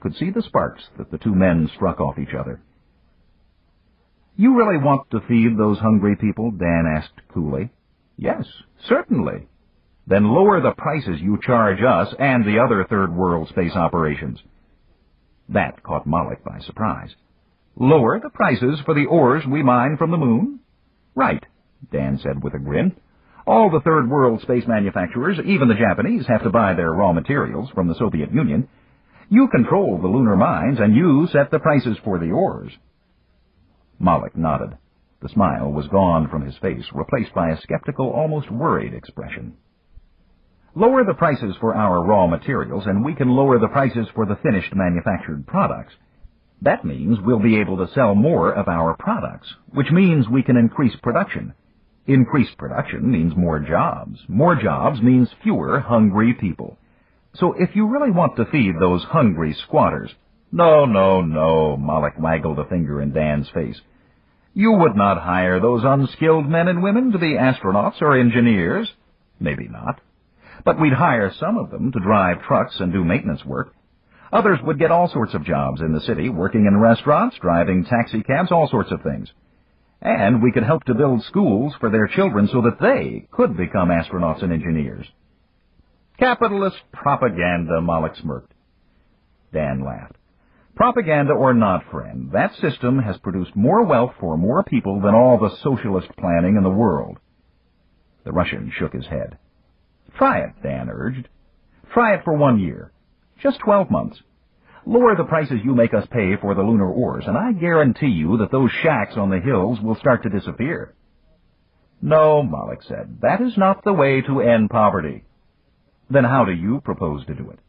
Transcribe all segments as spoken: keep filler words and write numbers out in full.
could see the sparks that the two men struck off each other. "You really want to feed those hungry people?" Dan asked coolly. "Yes, certainly." "Then lower the prices you charge us and the other third-world space operations." That caught Moloch by surprise. "Lower the prices for the ores we mine from the moon?" "Right," Dan said with a grin. "All the third-world space manufacturers, even the Japanese, have to buy their raw materials from the Soviet Union. You control the lunar mines, and you set the prices for the ores." Moloch nodded. The smile was gone from his face, replaced by a skeptical, almost worried expression. "Lower the prices for our raw materials, and we can lower the prices for the finished manufactured products. That means we'll be able to sell more of our products, which means we can increase production. Increased production means more jobs. More jobs means fewer hungry people. So if you really want to feed those hungry squatters—" "No, no, no," Moloch waggled a finger in Dan's face. "You would not hire those unskilled men and women to be astronauts or engineers." "Maybe not. But we'd hire some of them to drive trucks and do maintenance work. Others would get all sorts of jobs in the city, working in restaurants, driving taxi cabs, all sorts of things. And we could help to build schools for their children so that they could become astronauts and engineers." "Capitalist propaganda," Moloch smirked. Dan laughed. "Propaganda or not, friend, that system has produced more wealth for more people than all the socialist planning in the world." The Russian shook his head. "Try it," Dan urged. "Try it for one year. Just twelve months. Lower the prices you make us pay for the lunar ores, and I guarantee you that those shacks on the hills will start to disappear." "No," Moloch said, "that is not the way to end poverty." "Then how do you propose to do it?"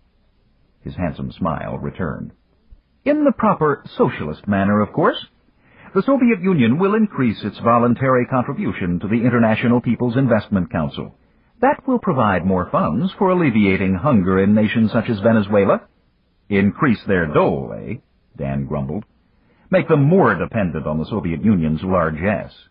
His handsome smile returned. "In the proper socialist manner, of course. The Soviet Union will increase its voluntary contribution to the International People's Investment Council. That will provide more funds for alleviating hunger in nations such as Venezuela." "Increase their dole, eh?" Dan grumbled. "Make them more dependent on the Soviet Union's largesse."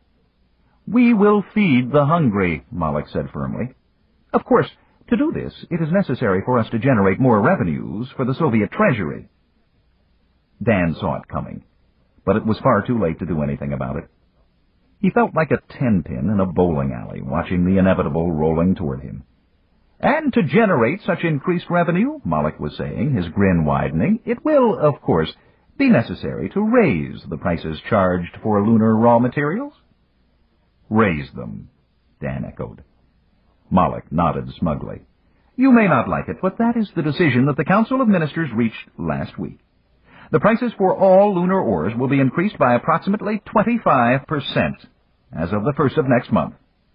"We will feed the hungry," Moloch said firmly. "Of course, to do this, it is necessary for us to generate more revenues for the Soviet treasury." Dan saw it coming, but it was far too late to do anything about it. He felt like a tenpin in a bowling alley, watching the inevitable rolling toward him. "And to generate such increased revenue," Moloch was saying, his grin widening, "it will, of course, be necessary to raise the prices charged for lunar raw materials." "Raise them," Dan echoed. Moloch nodded smugly. "You may not like it, but that is the decision that the Council of Ministers reached last week. The prices for all lunar ores will be increased by approximately twenty-five percent as of the first of next month."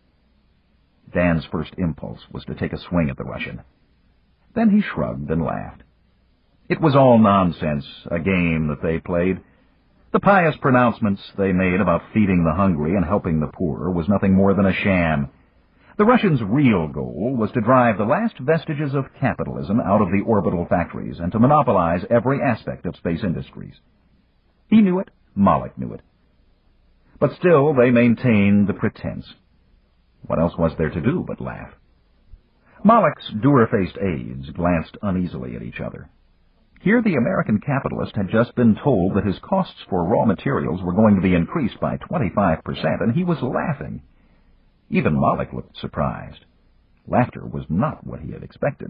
Dan's first impulse was to take a swing at the Russian. Then he shrugged and laughed. It was all nonsense, a game that they played. The pious pronouncements they made about feeding the hungry and helping the poor was nothing more than a sham. The Russians' real goal was to drive the last vestiges of capitalism out of the orbital factories and to monopolize every aspect of space industries. He knew it, Moloch knew it. But still they maintained the pretense. What else was there to do but laugh? Moloch's dour-faced aides glanced uneasily at each other. Here the American capitalist had just been told that his costs for raw materials were going to be increased by twenty-five percent, and he was laughing. Even Moloch looked surprised. Laughter was not what he had expected.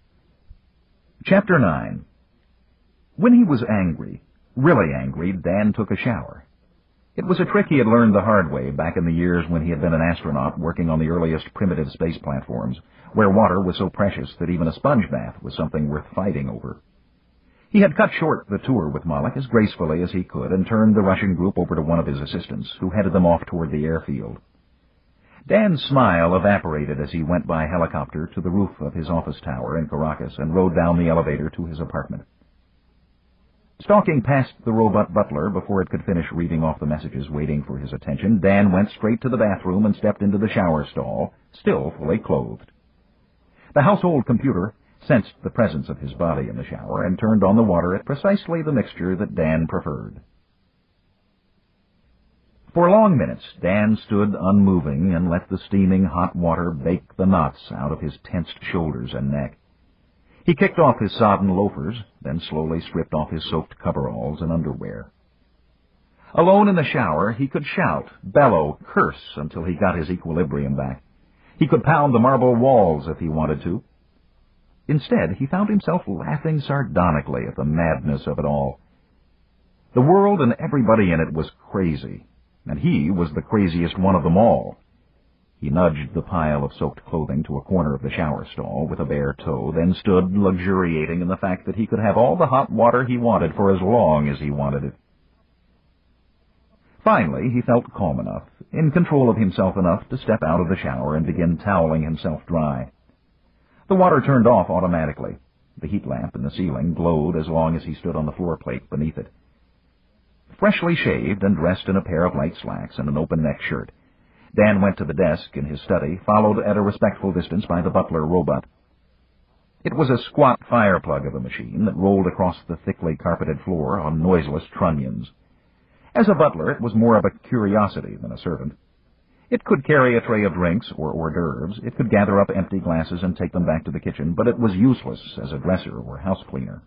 Chapter nine. When he was angry, really angry, Dan took a shower. It was a trick he had learned the hard way back in the years when he had been an astronaut working on the earliest primitive space platforms, where water was so precious that even a sponge bath was something worth fighting over. He had cut short the tour with Moloch as gracefully as he could and turned the Russian group over to one of his assistants, who headed them off toward the airfield. Dan's smile evaporated as he went by helicopter to the roof of his office tower in Caracas and rode down the elevator to his apartment. Stalking past the robot butler before it could finish reading off the messages waiting for his attention, Dan went straight to the bathroom and stepped into the shower stall, still fully clothed. The household computer sensed the presence of his body in the shower and turned on the water at precisely the mixture that Dan preferred. For long minutes, Dan stood unmoving and let the steaming hot water bake the knots out of his tensed shoulders and neck. He kicked off his sodden loafers, then slowly stripped off his soaked coveralls and underwear. Alone in the shower, he could shout, bellow, curse until he got his equilibrium back. He could pound the marble walls if he wanted to. Instead, he found himself laughing sardonically at the madness of it all. The world and everybody in it was crazy, and he was the craziest one of them all. He nudged the pile of soaked clothing to a corner of the shower stall with a bare toe, then stood luxuriating in the fact that he could have all the hot water he wanted for as long as he wanted it. Finally, he felt calm enough, in control of himself enough to step out of the shower and begin toweling himself dry. The water turned off automatically. The heat lamp in the ceiling glowed as long as he stood on the floor plate beneath it. Freshly shaved and dressed in a pair of light slacks and an open-neck shirt, Dan went to the desk in his study, followed at a respectful distance by the butler robot. It was a squat fire plug of a machine that rolled across the thickly carpeted floor on noiseless trunnions. As a butler, it was more of a curiosity than a servant. It could carry a tray of drinks or hors d'oeuvres, it could gather up empty glasses and take them back to the kitchen, but it was useless as a dresser or house cleaner.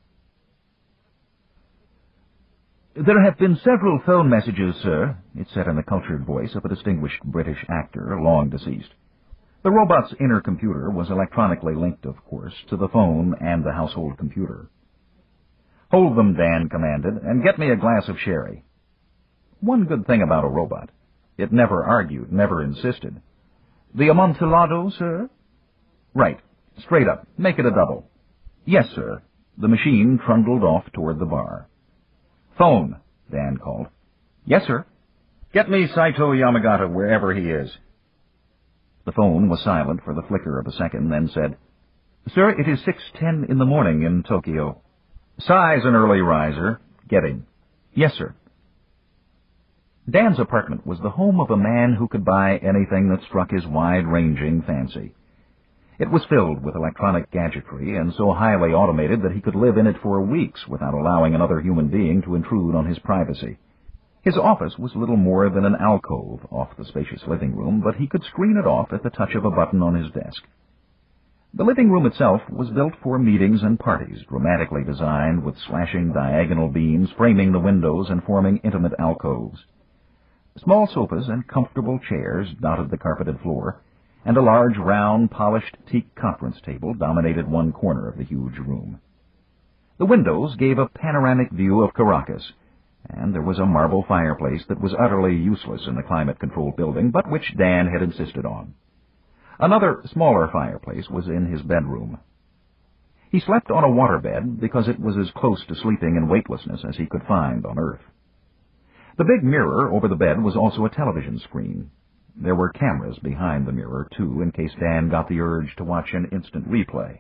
"There have been several phone messages, sir," it said in the cultured voice of a distinguished British actor, long deceased. The robot's inner computer was electronically linked, of course, to the phone and the household computer. "Hold them," Dan commanded, "and get me a glass of sherry." One good thing about a robot. It never argued, never insisted. "The Amontillado, sir?" "Right. Straight up. Make it a double." "Yes, sir." The machine trundled off toward the bar. "Phone," Dan called. "Yes, sir." "Get me Saito Yamagata wherever he is." The phone was silent for the flicker of a second, then said, "Sir, it is six ten in the morning in Tokyo." "Sai's an early riser. Get him." "Yes, sir." Dan's apartment was the home of a man who could buy anything that struck his wide-ranging fancy. It was filled with electronic gadgetry and so highly automated that he could live in it for weeks without allowing another human being to intrude on his privacy. His office was little more than an alcove off the spacious living room, but he could screen it off at the touch of a button on his desk. The living room itself was built for meetings and parties, dramatically designed with slashing diagonal beams framing the windows and forming intimate alcoves. Small sofas and comfortable chairs dotted the carpeted floor, and a large, round, polished teak conference table dominated one corner of the huge room. The windows gave a panoramic view of Caracas, and there was a marble fireplace that was utterly useless in the climate-controlled building, but which Dan had insisted on. Another, smaller fireplace was in his bedroom. He slept on a waterbed because it was as close to sleeping in weightlessness as he could find on Earth. The big mirror over the bed was also a television screen. There were cameras behind the mirror, too, in case Dan got the urge to watch an instant replay.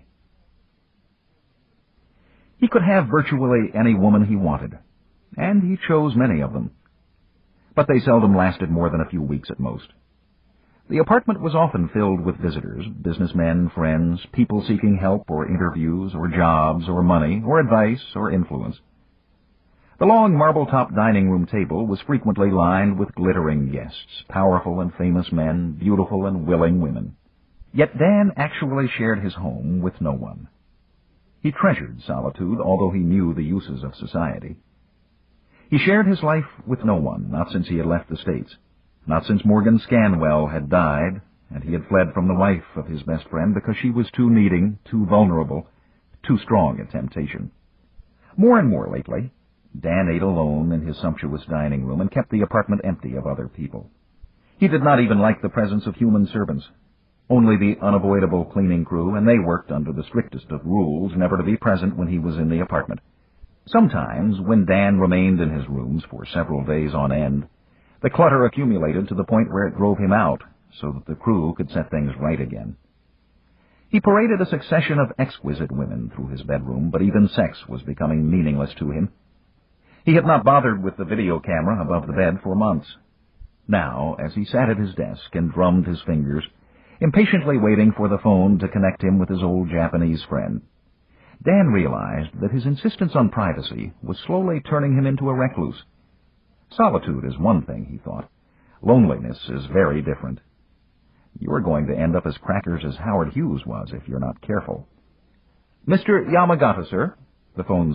He could have virtually any woman he wanted, and he chose many of them. But they seldom lasted more than a few weeks at most. The apartment was often filled with visitors, businessmen, friends, people seeking help or interviews or jobs or money or advice or influence. The long marble-topped dining room table was frequently lined with glittering guests, powerful and famous men, beautiful and willing women. Yet Dan actually shared his home with no one. He treasured solitude, although he knew the uses of society. He shared his life with no one, not since he had left the States, not since Morgan Scanwell had died, and he had fled from the wife of his best friend because she was too needing, too vulnerable, too strong a temptation. More and more lately, Dan ate alone in his sumptuous dining room and kept the apartment empty of other people. He did not even like the presence of human servants. Only the unavoidable cleaning crew, and they worked under the strictest of rules never to be present when he was in the apartment. Sometimes, when Dan remained in his rooms for several days on end, the clutter accumulated to the point where it drove him out, so that the crew could set things right again. He paraded a succession of exquisite women through his bedroom, but even sex was becoming meaningless to him. He had not bothered with the video camera above the bed for months. Now, as he sat at his desk and drummed his fingers, impatiently waiting for the phone to connect him with his old Japanese friend, Dan realized that his insistence on privacy was slowly turning him into a recluse. Solitude is one thing, he thought. Loneliness is very different. You are going to end up as crackers as Howard Hughes was if you're not careful. Mister Yamagata, sir. The phone